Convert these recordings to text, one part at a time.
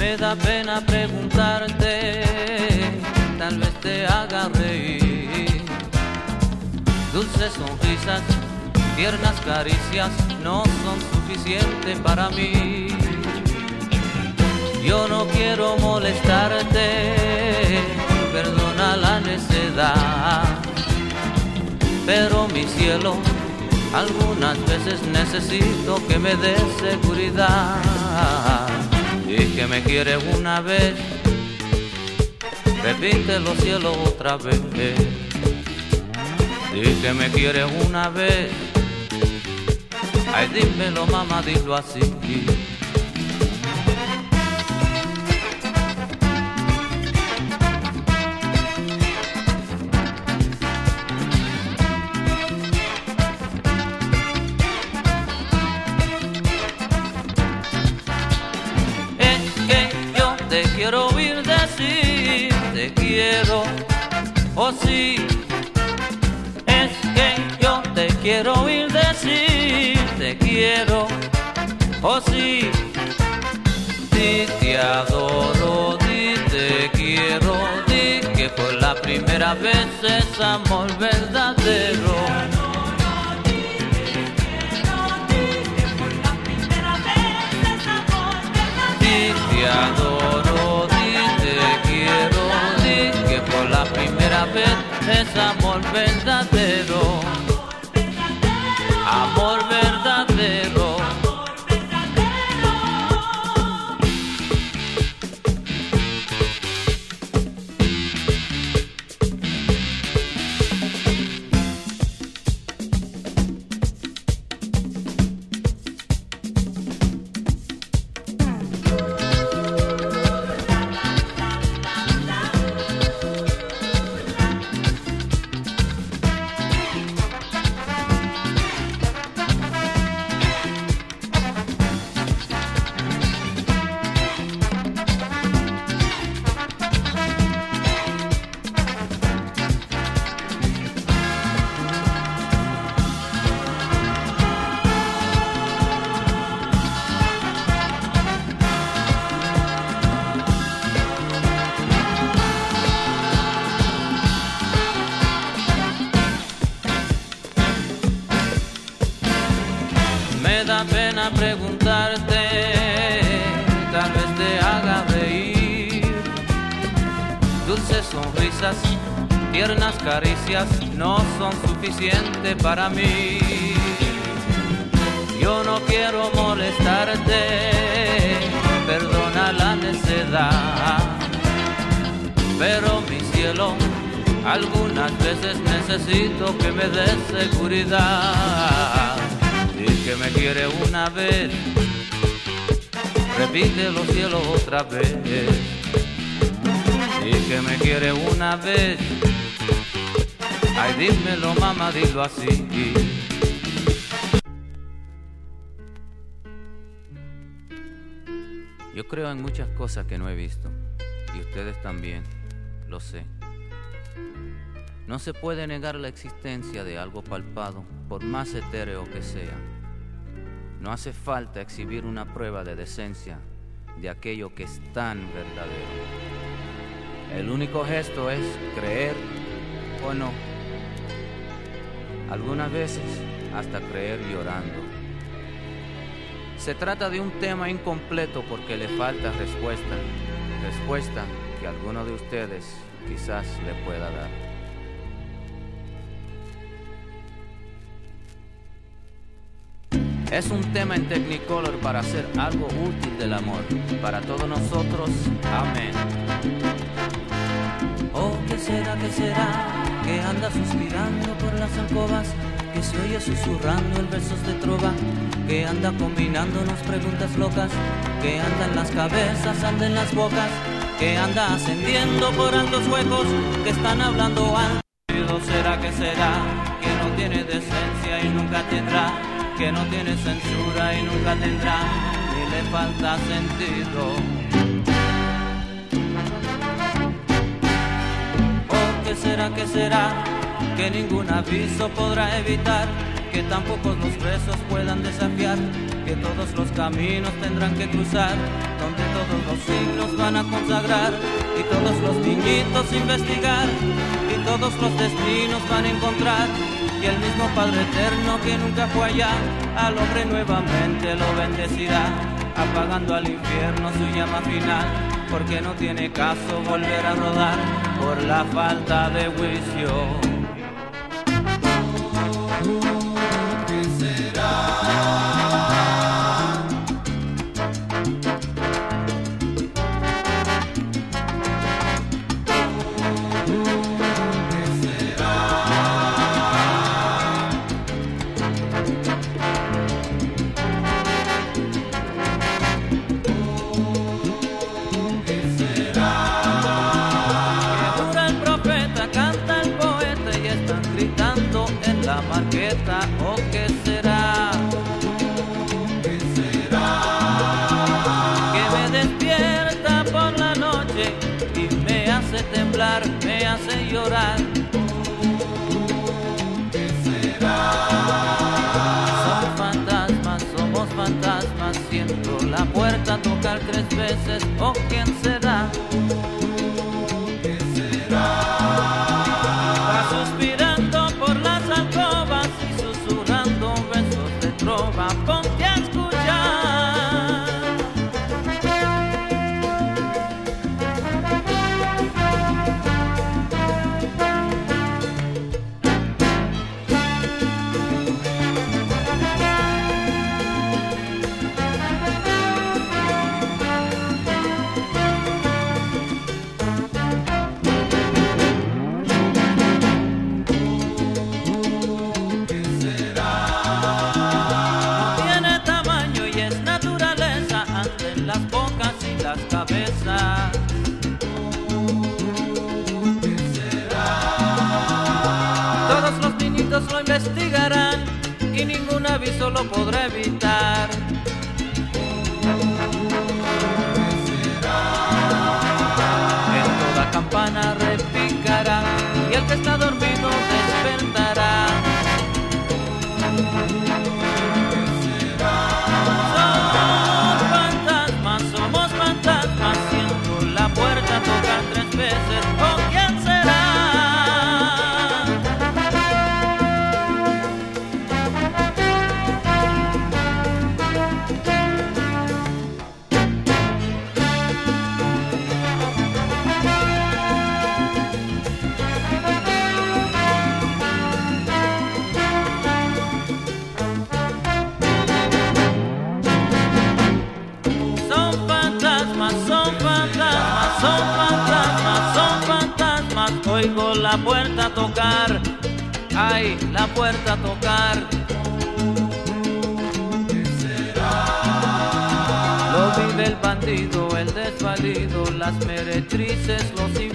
Me da pena preguntarte, tal vez te haga reír. Dulces sonrisas, tiernas caricias no son suficientes para mí. Yo no quiero molestarte, perdona la necedad, pero mi cielo, algunas veces necesito que me des seguridad. Y que me quieres una vez, repítelo cielo otra vez. Y que me quieres una vez, ay dímelo mamá, dilo así. Quiero oír decir te quiero, oh sí. Es que yo te quiero oír decir te quiero, oh sí. Di te adoro, di te quiero, di que por la primera vez es amor verdadero. Di te adoro, la primera vez es amor verdadero, amor verdadero. Me da pena preguntarte, tal vez te haga reír. Dulces sonrisas, tiernas caricias no son suficientes para mí. Yo no quiero molestarte, perdona la necedad, pero mi cielo, algunas veces necesito que me des seguridad. Y que me quiere una vez, repítelo cielo otra vez. Y que me quiere una vez, ay dímelo mamá, dilo así. Yo creo en muchas cosas que no he visto, y ustedes también, lo sé. No se puede negar la existencia de algo palpado, por más etéreo que sea. No hace falta exhibir una prueba de decencia de aquello que es tan verdadero. El único gesto es creer o no. Algunas veces hasta creer llorando. Se trata de un tema incompleto porque le falta respuesta. Respuesta que alguno de ustedes quizás le pueda dar. Es un tema en Technicolor para hacer algo útil del amor para todos nosotros. Amén. Oh, ¿qué será, que anda suspirando por las alcobas? Que se oye susurrando en versos de trova, que anda combinándonos preguntas locas, que anda en las cabezas, anda en las bocas, que anda ascendiendo por altos huecos, que están hablando alto. ¿Será, que no tiene decencia y nunca tendrá? Que no tiene censura y nunca tendrá, ni le falta sentido. Oh, ¿qué será? Que ningún aviso podrá evitar, que tampoco los presos puedan desafiar, que todos los caminos tendrán que cruzar, donde todos los siglos van a consagrar, y todos los niñitos investigar, y todos los destinos van a encontrar, y el mismo Padre Eterno que nunca fue allá, al hombre nuevamente lo bendecirá, apagando al infierno su llama final, porque no tiene caso volver a rodar por la falta de juicio. ¿Qué será? Marqueta, ¿o qué será? ¿Qué será? Que me despierta por la noche y me hace temblar, me hace llorar. ¿Qué será? Son fantasmas, somos fantasmas, siento la puerta tocar 3 veces, ¿o quién será? ¿Qué será? Va suspirando por las alcobas y susurrando besos de trova, ponte a escuchar. Lo investigarán y ningún aviso lo podrá evitar. En toda campana repicará y el que está dormido despertará. Somos fantasmas, somos fantasmas, siento la puerta tocar 3 veces. ¿O quién será? Oigo la puerta tocar, ay, la puerta tocar. ¿Qué será? Lo vive el bandido, el desvalido, las meretrices, los infelices.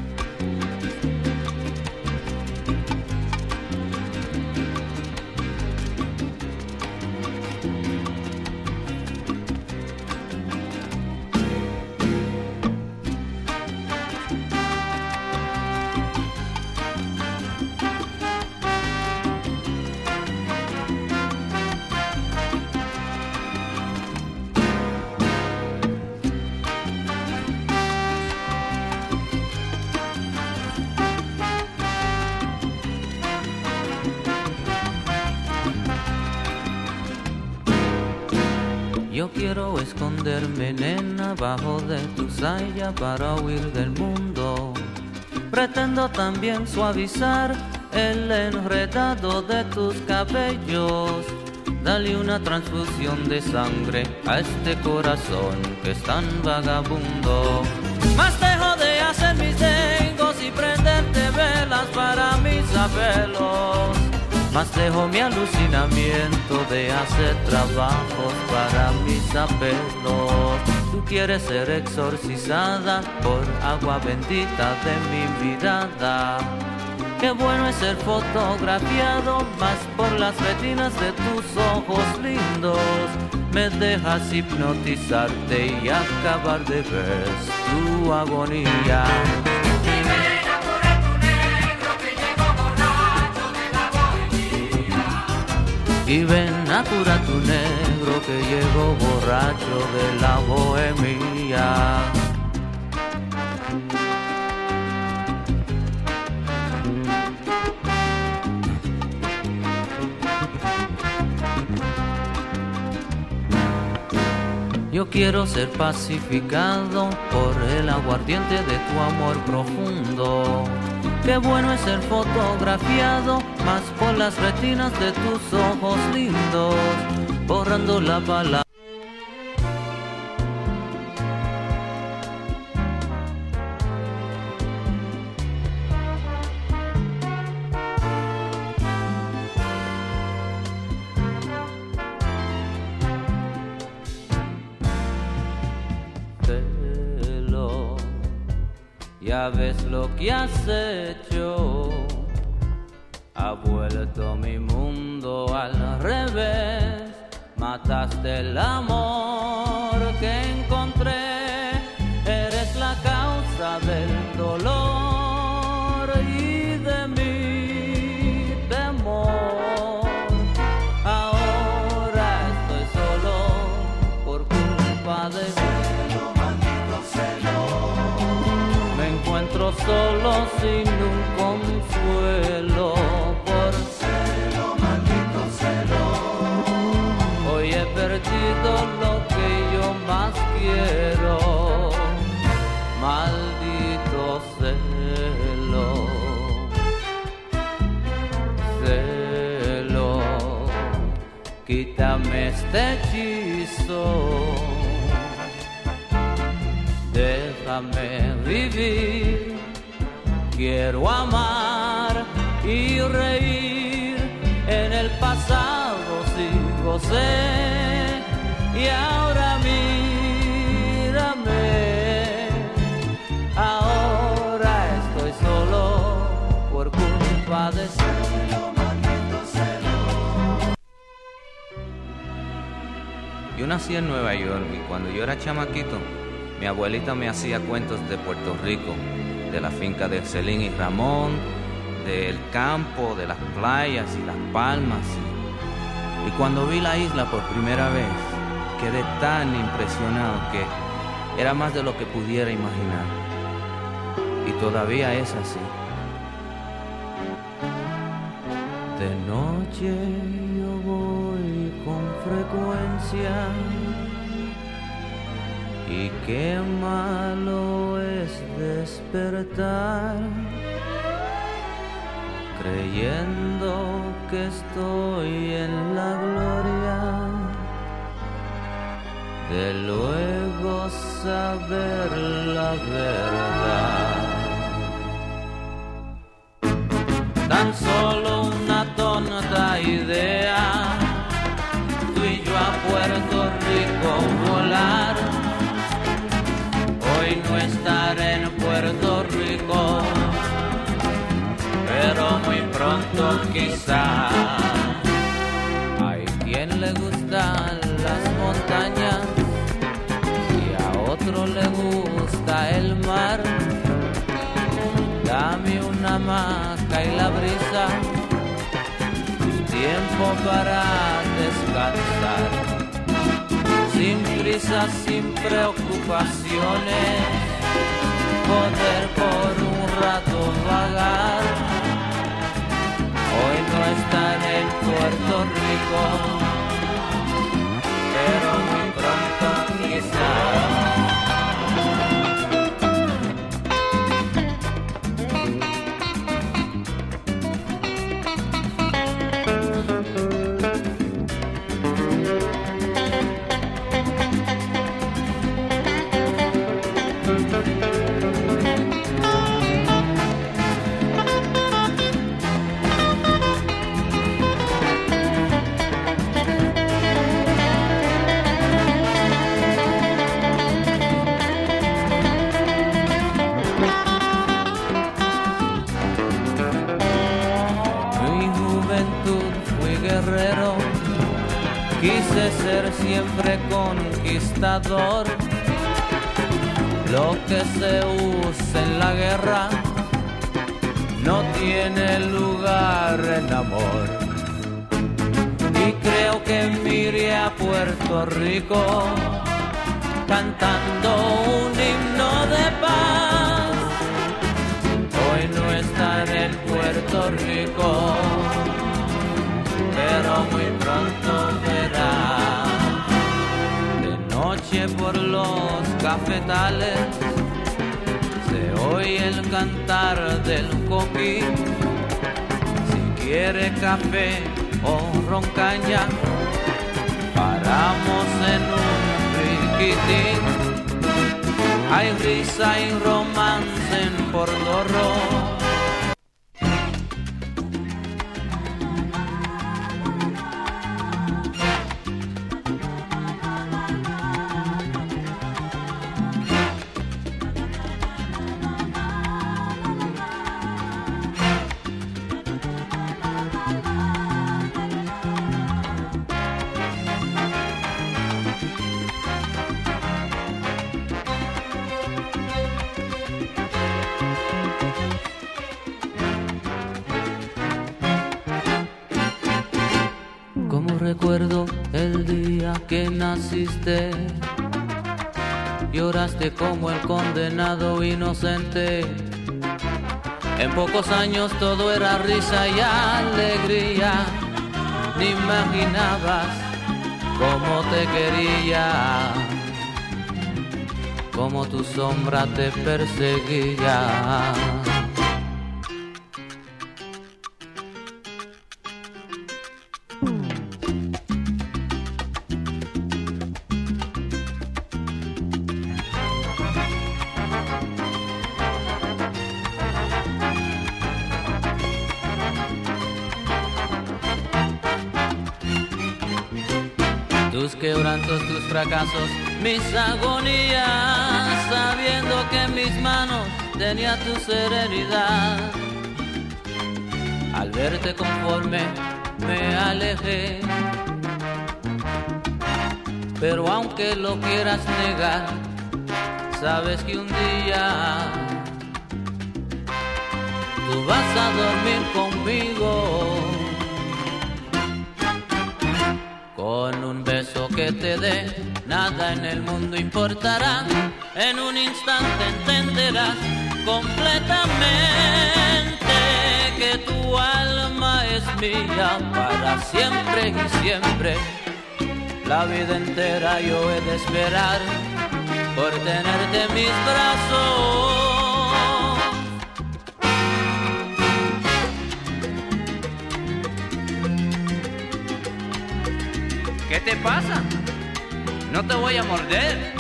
Yo quiero esconderme, nena, bajo de tu saya para huir del mundo. Pretendo también suavizar el enredado de tus cabellos. Dale una transfusión de sangre a este corazón que es tan vagabundo. Más dejo de hacer mis dengos y prenderte velas para mis apelos. Más dejo mi alucinamiento de hacer trabajos para mis apelos. Tú quieres ser exorcizada por agua bendita de mi mirada. Qué bueno es ser fotografiado más por las retinas de tus ojos lindos. Me dejas hipnotizarte y acabar de ver tu agonía. Y ven a curar tu negro que llegó borracho de la bohemia. Yo quiero ser pacificado por el aguardiente de tu amor profundo. Qué bueno es ser fotografiado, más por las retinas de tus ojos lindos, borrando la palabra. Ya ves lo que has hecho, ha vuelto mi mundo al revés. Mataste el amor que encontré, eres la causa del dolor y de mi temor. Ahora estoy solo por culpa de solo sin un consuelo por celo, maldito celo. Hoy he perdido lo que yo más quiero, maldito celo, celo. Quítame este hechizo, déjame vivir. Quiero amar y reír, en el pasado sigo sé, y ahora mírame, ahora estoy solo por culpa de celo, maldito celo. Yo nací en Nueva York y cuando yo era chamaquito, mi abuelita me hacía cuentos de Puerto Rico, de la finca de Celín y Ramón, del campo, de las playas y las palmas. Y cuando vi la isla por primera vez, quedé tan impresionado que era más de lo que pudiera imaginar. Y todavía es así. De noche yo voy con frecuencia, y qué malo es despertar creyendo que estoy en la gloria de luego saber la verdad. Tan solo una tonta idea, tú y yo a Puerto Rico volar. Hoy no estaré en Puerto Rico, pero muy pronto quizá. Hay quien le gustan las montañas y a otro le gusta el mar. Dame una hamaca y la brisa, tiempo para descansar. Sin prisa, sin preocupaciones, poder por un rato vagar. Hoy no estar en Puerto Rico, pero muy pronto quizás. Quise ser siempre conquistador. Lo que se usa en la guerra no tiene lugar en amor. Y creo que me iré a Puerto Rico cantando un himno de paz. Hoy no estaré en Puerto Rico, pero muy pronto verás. De noche por los cafetales se oye el cantar del coquí. Si quiere café o roncaña, paramos en un riquitín. Hay risa y romance en Portorro. Recuerdo el día que naciste, lloraste como el condenado inocente. En pocos años todo era risa y alegría, ni imaginabas cómo te quería, cómo tu sombra te perseguía. Tus quebrantos, tus fracasos, mis agonías, sabiendo que en mis manos tenía tu serenidad. Al verte conforme me alejé, pero aunque lo quieras negar, sabes que un día tú vas a dormir conmigo. Con un beso que te dé, nada en el mundo importará. En un instante entenderás completamente que tu alma es mía para siempre y siempre. La vida entera yo he de esperar por tenerte en mis brazos. ¿Qué te pasa? No te voy a morder.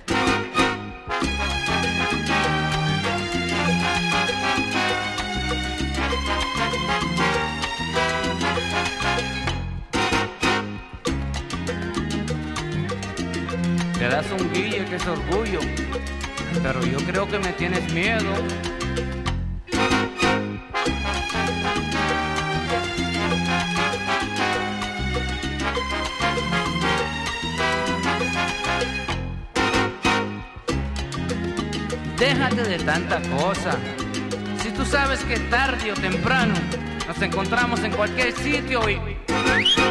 Te das un guille que es orgullo, pero yo creo que me tienes miedo. Déjate de tanta cosa. Si tú sabes que tarde o temprano nos encontramos en cualquier sitio y...